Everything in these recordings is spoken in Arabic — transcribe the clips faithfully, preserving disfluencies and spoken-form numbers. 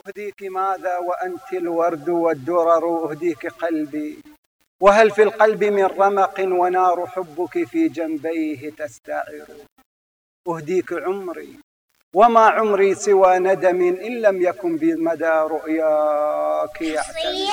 أهديك ماذا وأنت الورد والدرر، أهديك قلبي وهل في القلب من رمق ونار حبك في جنبيه تستعر. أهديك عمري وما عمري سوى ندم إن لم يكن بمدى رؤياك يعتمر.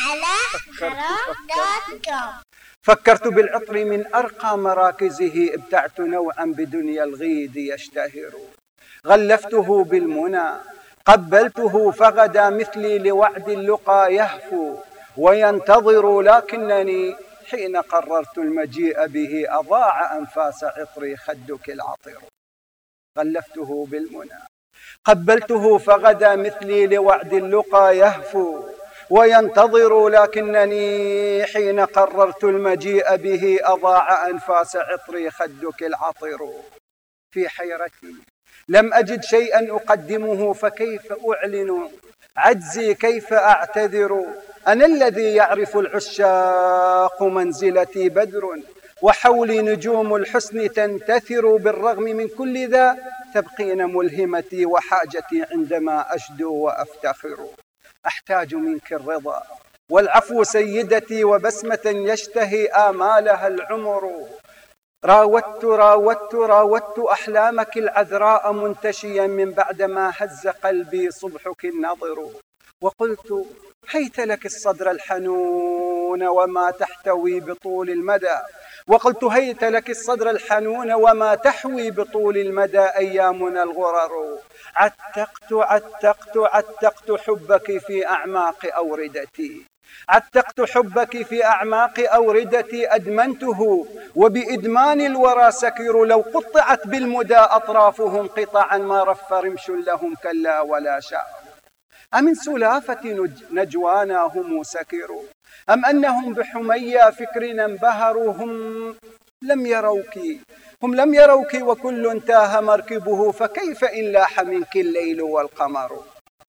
فكرت بالعطر من أرقى مراكزه، ابتعت نوعا بدنيا الغيد يشتهر. غلفته بالمنى قبلته فغدا مثلي لوعد اللقى يهفو وينتظر، لكنني حين قررت المجيء به أضاع أنفاس عطري خدك العطر. غلفته بالمنى قبلته فغدا مثلي لوعد اللقى يهفو وينتظر، لكنني حين قررت المجيء به أضاع أنفاس عطري خدك العطر. في حيرتي لم أجد شيئا أقدمه، فكيف أعلن عجزي كيف أعتذر. أنا الذي يعرف العشاق منزلتي بدر، وحولي نجوم الحسن تنتثر. بالرغم من كل ذا تبقين ملهمتي وحاجتي عندما أشدو وأفتخر. أحتاج منك الرضا والعفو سيدتي، وبسمة يشتهي آمالها العمر. راودت راودت راودت أحلامك العذراء منتشيا من بعدما هز قلبي صبحك النظر. وقلت هيت لك الصدر الحنون وما تحتوي بطول المدى، وقلت هيت لك الصدر الحنون وما تحوي بطول المدى أيامنا الغرر. عتقت عتقت عتقت حبك في أعماق أوردتي، عتقت حبك في أعماق أوردتي أدمنته وبإدمان الورى سكر. لو قطعت بالمدى أطرافهم قطعا ما رف رمش لهم كلا ولا شعر. أمن سلافة نجوانا هم سكروا، أم أنهم بحميا فكرنا انبهروا. هم لم يروك هم لم يروك وكل انتهى مركبه، فكيف إن لاح منك الليل والقمر.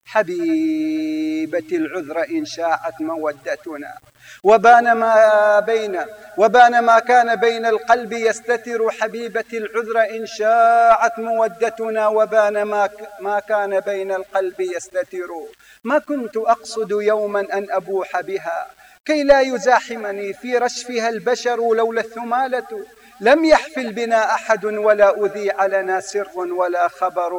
حبيبتي العذر إن شاعت مودتنا وبان ما بين وبان ما كان بين القلب يستتر. حبيبتي العذر إن شاعت مودتنا وبان ما ما كان بين القلب يستتر. ما كنت أقصد يوما أن أبوح بها كي لا يزاحمني في رشفها البشر. لولا الثمالة لم يحفل بنا أحد ولا أذيع لنا سر ولا خبر.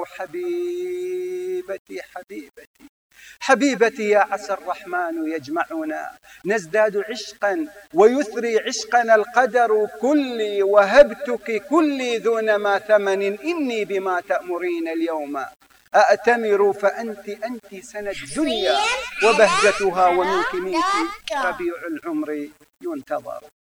حبيبتي حبيبتي حبيبتي يا عسى الرحمن يجمعنا نزداد عشقا ويثري عشقنا القدر. كلي وهبتك كلي دون ما ثمن، إني بما تأمرين اليوم أأتمر. فأنت أنت سنة الدنيا وبهجتها، ومنك منك ربيع العمر ينتظر.